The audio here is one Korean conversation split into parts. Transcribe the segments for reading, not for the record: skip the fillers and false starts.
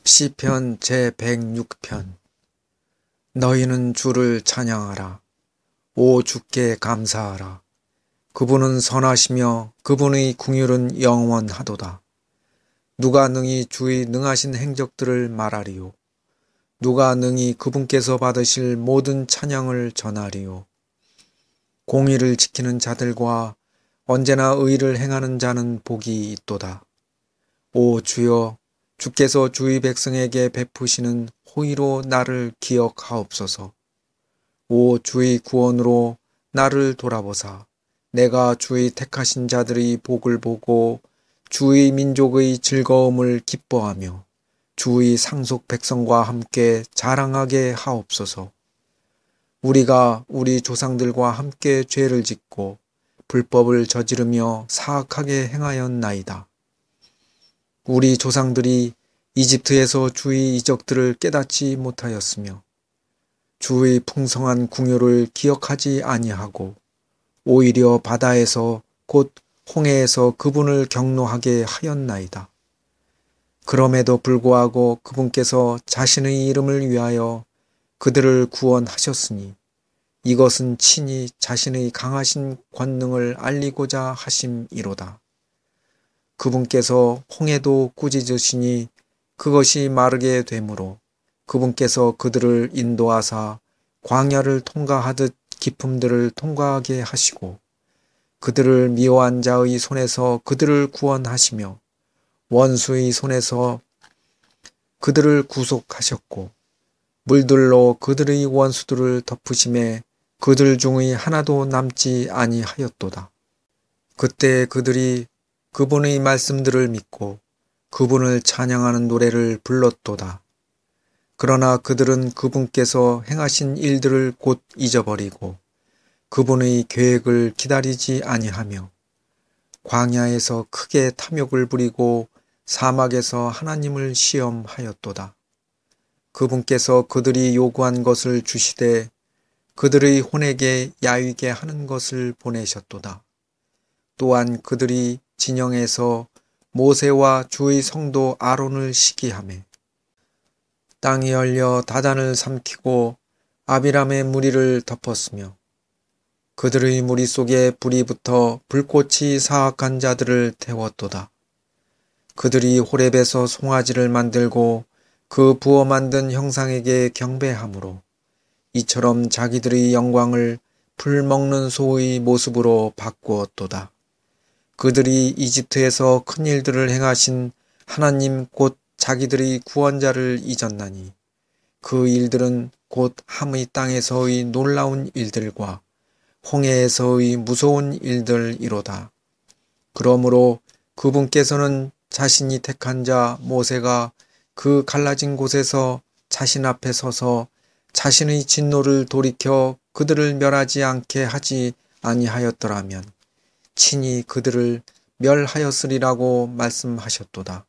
시편 제106편. 너희는 주를 찬양하라. 오 주께 감사하라. 그분은 선하시며 그분의 긍휼은 영원하도다. 누가 능히 주의 능하신 행적들을 말하리요. 누가 능히 그분께서 받으실 모든 찬양을 전하리요. 공의를 지키는 자들과 언제나 의를 행하는 자는 복이 있도다. 오 주여, 주께서 주의 백성에게 베푸시는 호의로 나를 기억하옵소서. 오 주의 구원으로 나를 돌아보사 내가 주의 택하신 자들의 복을 보고 주의 민족의 즐거움을 기뻐하며 주의 상속 백성과 함께 자랑하게 하옵소서. 우리가 우리 조상들과 함께 죄를 짓고 불법을 저지르며 사악하게 행하였나이다. 우리 조상들이 이집트에서 주의 이적들을 깨닫지 못하였으며 주의 풍성한 긍휼을 기억하지 아니하고 오히려 바다에서 곧 홍해에서 그분을 경노하게 하였나이다. 그럼에도 불구하고 그분께서 자신의 이름을 위하여 그들을 구원하셨으니 이것은 친히 자신의 강하신 권능을 알리고자 하심이로다. 그분께서 홍해도 꾸짖으시니 그것이 마르게 되므로 그분께서 그들을 인도하사 광야를 통과하듯 깊음들을 통과하게 하시고 그들을 미워한 자의 손에서 그들을 구원하시며 원수의 손에서 그들을 구속하셨고 물들로 그들의 원수들을 덮으심에 그들 중의 하나도 남지 아니하였도다. 그때 그들이 그분의 말씀들을 믿고 그분을 찬양하는 노래를 불렀도다. 그러나 그들은 그분께서 행하신 일들을 곧 잊어버리고 그분의 계획을 기다리지 아니하며 광야에서 크게 탐욕을 부리고 사막에서 하나님을 시험하였도다. 그분께서 그들이 요구한 것을 주시되 그들의 혼에게 야위게 하는 것을 보내셨도다. 또한 그들이 진영에서 모세와 주의 성도 아론을 시기하매 땅이 열려 다단을 삼키고 아비람의 무리를 덮었으며 그들의 무리 속에 불이 붙어 불꽃이 사악한 자들을 태웠도다. 그들이 호렙에서 송아지를 만들고 그 부어 만든 형상에게 경배함으로 이처럼 자기들의 영광을 풀 먹는 소의 모습으로 바꾸었도다. 그들이 이집트에서 큰 일들을 행하신 하나님 곧 자기들의 구원자를 잊었나니 그 일들은 곧 함의 땅에서의 놀라운 일들과 홍해에서의 무서운 일들이로다. 그러므로 그분께서는 자신이 택한 자 모세가 그 갈라진 곳에서 자신 앞에 서서 자신의 진노를 돌이켜 그들을 멸하지 않게 하지 아니하였더라면 친히 그들을 멸하였으리라고 말씀하셨도다.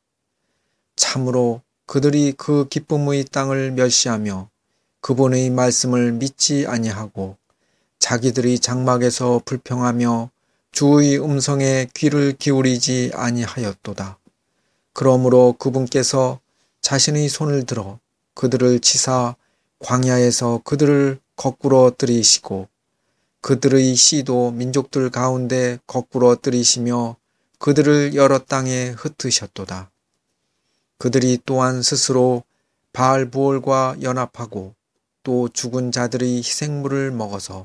참으로 그들이 그 기쁨의 땅을 멸시하며 그분의 말씀을 믿지 아니하고 자기들의 장막에서 불평하며 주의 음성에 귀를 기울이지 아니하였도다. 그러므로 그분께서 자신의 손을 들어 그들을 치사 광야에서 그들을 거꾸로 들이시고 그들의 씨도 민족들 가운데 거꾸로 들이시며 그들을 여러 땅에 흩으셨도다. 그들이 또한 스스로 바알부올과 연합하고 또 죽은 자들의 희생물을 먹어서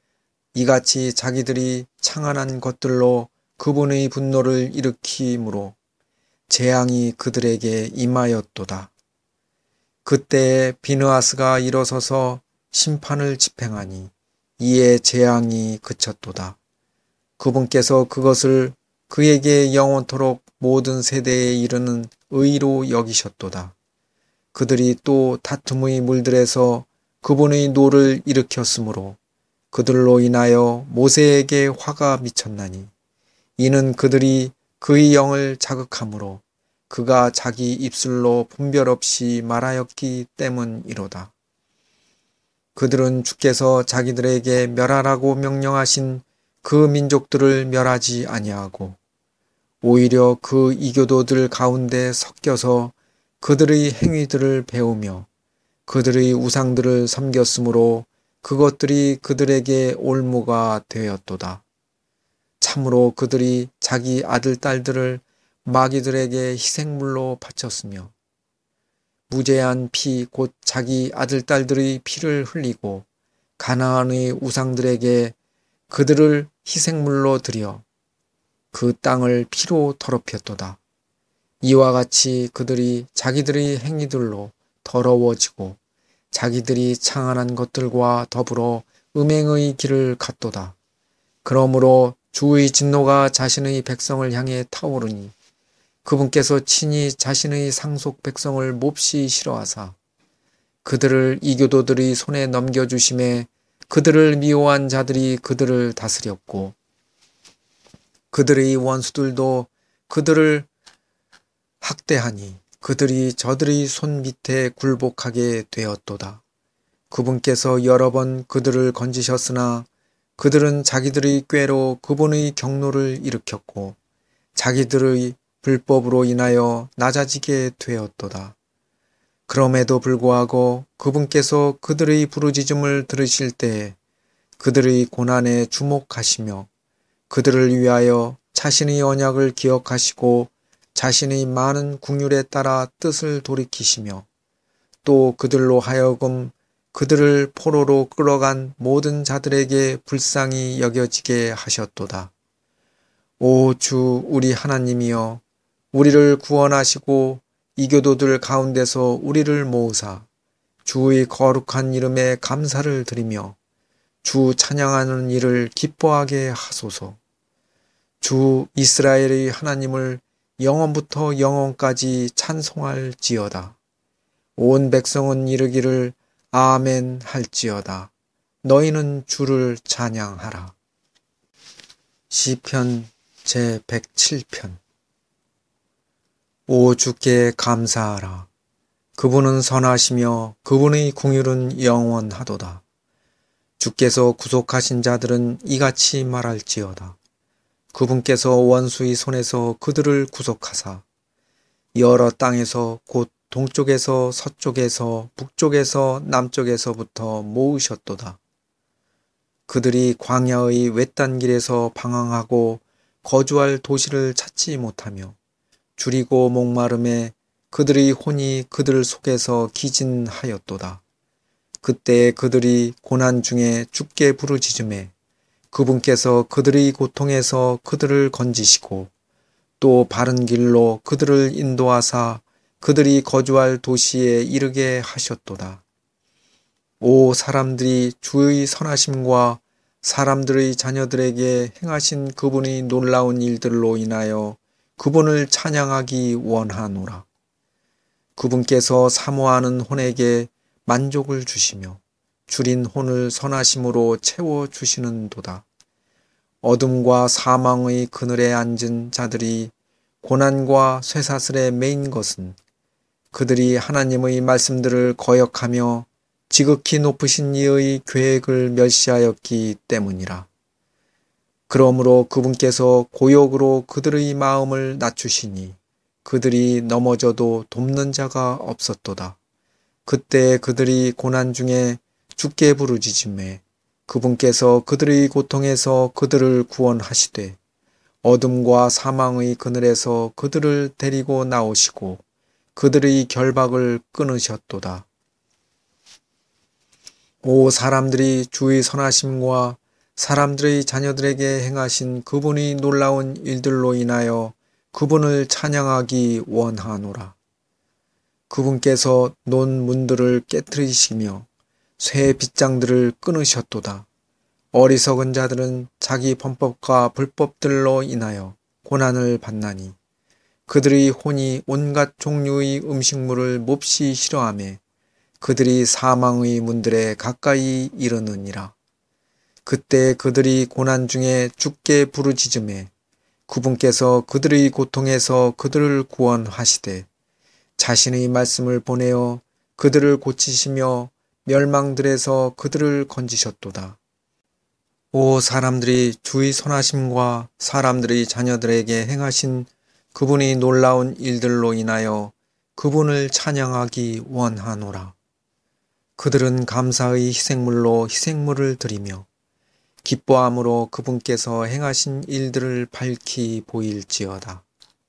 이같이 자기들이 창안한 것들로 그분의 분노를 일으키므로 재앙이 그들에게 임하였도다. 그때에 비느하스가 일어서서 심판을 집행하니 이에 재앙이 그쳤도다. 그분께서 그것을 그에게 영원토록 모든 세대에 이르는 의로 여기셨도다. 그들이 또 다툼의 물들에서 그분의 노를 일으켰으므로 그들로 인하여 모세에게 화가 미쳤나니 이는 그들이 그의 영을 자극함으로 그가 자기 입술로 분별 없이 말하였기 때문이로다. 그들은 주께서 자기들에게 멸하라고 명령하신 그 민족들을 멸하지 아니하고 오히려 그 이교도들 가운데 섞여서 그들의 행위들을 배우며 그들의 우상들을 섬겼으므로 그것들이 그들에게 올무가 되었도다. 참으로 그들이 자기 아들, 딸들을 마귀들에게 희생물로 바쳤으며 무죄한 피 곧 자기 아들, 딸들의 피를 흘리고 가나안의 우상들에게 그들을 희생물로 드려 그 땅을 피로 더럽혔도다. 이와 같이 그들이 자기들의 행위들로 더러워지고 자기들이 창안한 것들과 더불어 음행의 길을 갔도다. 그러므로 주의 진노가 자신의 백성을 향해 타오르니 그분께서 친히 자신의 상속 백성을 몹시 싫어하사 그들을 이교도들의 손에 넘겨주심에 그들을 미워한 자들이 그들을 다스렸고 그들의 원수들도 그들을 학대하니 그들이 저들의 손 밑에 굴복하게 되었도다. 그분께서 여러 번 그들을 건지셨으나 그들은 자기들의 꾀로 그분의 경노를 일으켰고 자기들의 불법으로 인하여 낮아지게 되었도다. 그럼에도 불구하고 그분께서 그들의 부르짖음을 들으실 때에 그들의 고난에 주목하시며 그들을 위하여 자신의 언약을 기억하시고 자신의 많은 긍휼에 따라 뜻을 돌이키시며 또 그들로 하여금 그들을 포로로 끌어간 모든 자들에게 불쌍히 여겨지게 하셨도다. 오 주 우리 하나님이여 우리를 구원하시고 이교도들 가운데서 우리를 모으사 주의 거룩한 이름에 감사를 드리며 주 찬양하는 일을 기뻐하게 하소서. 주 이스라엘의 하나님을 영원부터 영원까지 찬송할지어다. 온 백성은 이르기를 아멘 할지어다. 너희는 주를 찬양하라. 시편 제107편. 오 주께 감사하라. 그분은 선하시며 그분의 긍휼은 영원하도다. 주께서 구속하신 자들은 이같이 말할지어다. 그분께서 원수의 손에서 그들을 구속하사 여러 땅에서 곧 동쪽에서 서쪽에서 북쪽에서 남쪽에서부터 모으셨도다. 그들이 광야의 외딴 길에서 방황하고 거주할 도시를 찾지 못하며 줄이고 목마름에 그들의 혼이 그들 속에서 기진하였도다. 그때 그들이 고난 중에 주께 부르짖음에 그분께서 그들의 고통에서 그들을 건지시고 또 바른 길로 그들을 인도하사 그들이 거주할 도시에 이르게 하셨도다. 오 사람들이 주의 선하심과 사람들의 자녀들에게 행하신 그분의 놀라운 일들로 인하여 그분을 찬양하기 원하노라. 그분께서 사모하는 혼에게 만족을 주시며 줄인 혼을 선하심으로 채워주시는도다. 어둠과 사망의 그늘에 앉은 자들이 고난과 쇠사슬에 매인 것은 그들이 하나님의 말씀들을 거역하며 지극히 높으신 이의 계획을 멸시하였기 때문이라. 그러므로 그분께서 고역으로 그들의 마음을 낮추시니 그들이 넘어져도 돕는 자가 없었도다. 그때 그들이 고난 중에 주께 부르짖음에 그분께서 그들의 고통에서 그들을 구원하시되 어둠과 사망의 그늘에서 그들을 데리고 나오시고 그들의 결박을 끊으셨도다. 오 사람들이 주의 선하심과 사람들의 자녀들에게 행하신 그분의 놀라운 일들로 인하여 그분을 찬양하기 원하노라. 그분께서 논 문들을 깨뜨리시며 쇠 빗장들을 끊으셨도다. 어리석은 자들은 자기 범법과 불법들로 인하여 고난을 받나니 그들의 혼이 온갖 종류의 음식물을 몹시 싫어하며 그들이 사망의 문들에 가까이 이르느니라. 그때 그들이 고난 중에 주께 부르짖음에 그분께서 그들의 고통에서 그들을 구원하시되 자신의 말씀을 보내어 그들을 고치시며 멸망들에서 그들을 건지셨도다. 오 사람들이 주의 선하심과 사람들의 자녀들에게 행하신 그분이 놀라운 일들로 인하여 그분을 찬양하기 원하노라. 그들은 감사의 희생물로 희생물을 드리며 기뻐함으로 그분께서 행하신 일들을 밝히 보일지어다.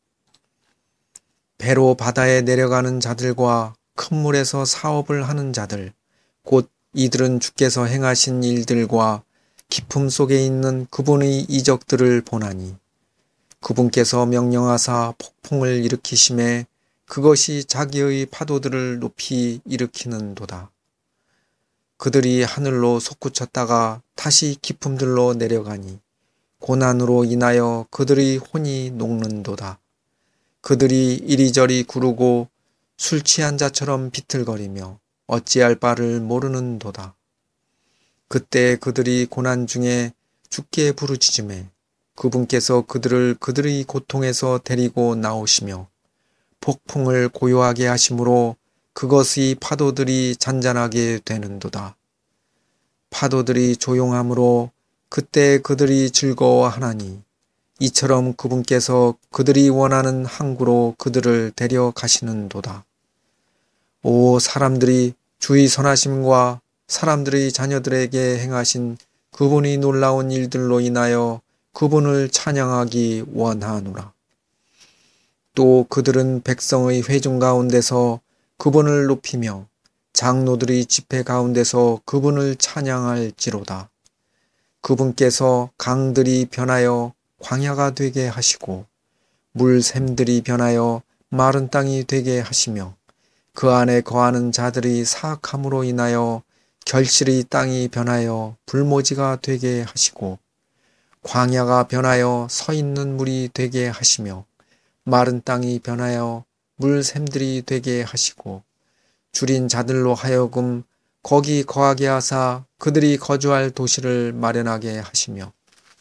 배로 바다에 내려가는 자들과 큰 물에서 사업을 하는 자들, 곧 이들은 주께서 행하신 일들과 기품 속에 있는 그분의 이적들을 보나니 그분께서 명령하사 폭풍을 일으키심에 그것이 자기의 파도들을 높이 일으키는도다. 그들이 하늘로 솟구쳤다가 다시 기품들로 내려가니 고난으로 인하여 그들의 혼이 녹는도다. 그들이 이리저리 구르고 술 취한 자처럼 비틀거리며 어찌할 바를 모르는도다. 그때 그들이 고난 중에 주께 부르짖음에 그분께서 그들을 그들의 고통에서 데리고 나오시며 폭풍을 고요하게 하심으로 그것의 파도들이 잔잔하게 되는도다. 파도들이 조용함으로 그때 그들이 즐거워하나니 이처럼 그분께서 그들이 원하는 항구로 그들을 데려가시는도다. 오 사람들이 주의 선하심과 사람들의 자녀들에게 행하신 그분이 놀라운 일들로 인하여 그분을 찬양하기 원하노라. 또 그들은 백성의 회중 가운데서 그분을 높이며 장로들의 집회 가운데서 그분을 찬양할지로다. 그분께서 강들이 변하여 광야가 되게 하시고 물샘들이 변하여 마른 땅이 되게 하시며 그 안에 거하는 자들이 사악함으로 인하여 결실의 땅이 변하여 불모지가 되게 하시고 광야가 변하여 서 있는 물이 되게 하시며 마른 땅이 변하여 물샘들이 되게 하시고 줄인 자들로 하여금 거기 거하게 하사 그들이 거주할 도시를 마련하게 하시며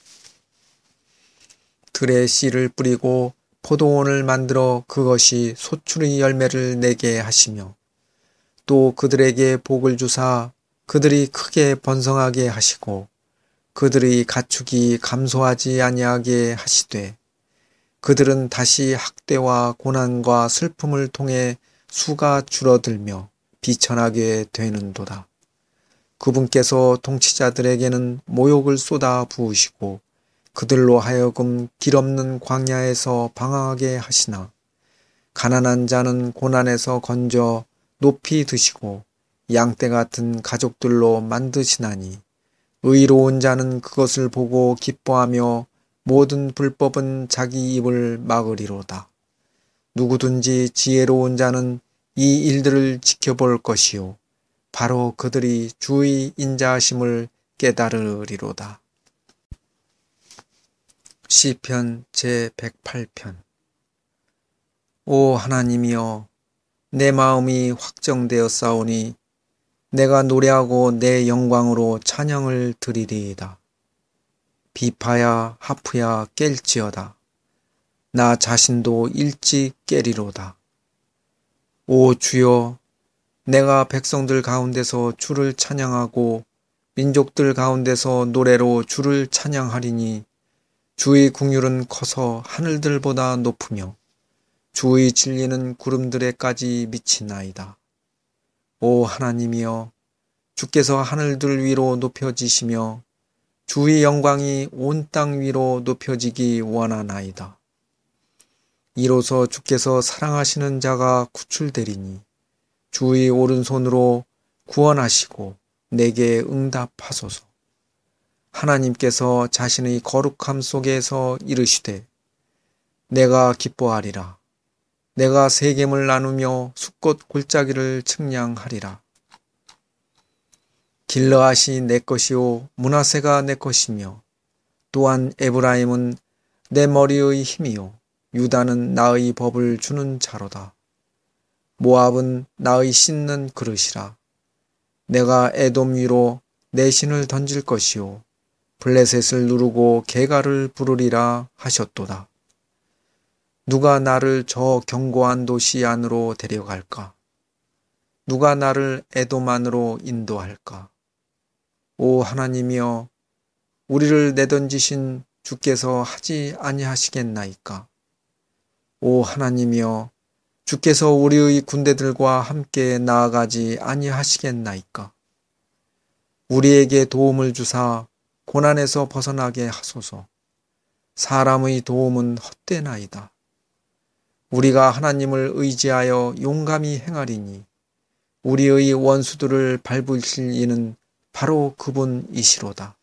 들에 씨를 뿌리고 포도원을 만들어 그것이 소출의 열매를 내게 하시며 또 그들에게 복을 주사 그들이 크게 번성하게 하시고 그들의 가축이 감소하지 아니하게 하시되 그들은 다시 학대와 고난과 슬픔을 통해 수가 줄어들며 비천하게 되는도다. 그분께서 통치자들에게는 모욕을 쏟아 부으시고 그들로 하여금 길 없는 광야에서 방황하게 하시나 가난한 자는 고난에서 건져 높이 드시고 양떼 같은 가족들로 만드시나니 의로운 자는 그것을 보고 기뻐하며 모든 불법은 자기 입을 막으리로다. 누구든지 지혜로운 자는 이 일들을 지켜볼 것이요 바로 그들이 주의 인자하심을 깨달으리로다. 시편 제108편. 오 하나님이여 내 마음이 확정되었사오니 내가 노래하고 내 영광으로 찬양을 드리리이다. 비파야 하프야 깰지어다. 나 자신도 일찍 깨리로다. 오 주여 내가 백성들 가운데서 주를 찬양하고 민족들 가운데서 노래로 주를 찬양하리니 주의 긍휼은 커서 하늘들보다 높으며 주의 진리는 구름들에까지 미치나이다. 오 하나님이여 주께서 하늘들 위로 높여지시며 주의 영광이 온 땅 위로 높여지기 원하나이다. 이로써 주께서 사랑하시는 자가 구출되리니 주의 오른손으로 구원하시고 내게 응답하소서. 하나님께서 자신의 거룩함 속에서 이르시되 내가 기뻐하리라. 내가 세겜을 나누며 숫꽃 골짜기를 측량하리라. 길르앗이 내 것이요 므낫세가 내 것이며 또한 에브라임은 내 머리의 힘이요 유다는 나의 법을 주는 자로다. 모압은 나의 씻는 그릇이라. 내가 에돔 위로 내 신을 던질 것이요 블레셋을 누르고 개가를 부르리라 하셨도다. 누가 나를 저 견고한 도시 안으로 데려갈까? 누가 나를 에돔 안으로 인도할까? 오 하나님이여 우리를 내던지신 주께서 하지 아니하시겠나이까? 오 하나님이여 주께서 우리의 군대들과 함께 나아가지 아니하시겠나이까? 우리에게 도움을 주사 고난에서 벗어나게 하소서. 사람의 도움은 헛되나이다. 우리가 하나님을 의지하여 용감히 행하리니 우리의 원수들을 밟으실 이는 바로 그분이시로다.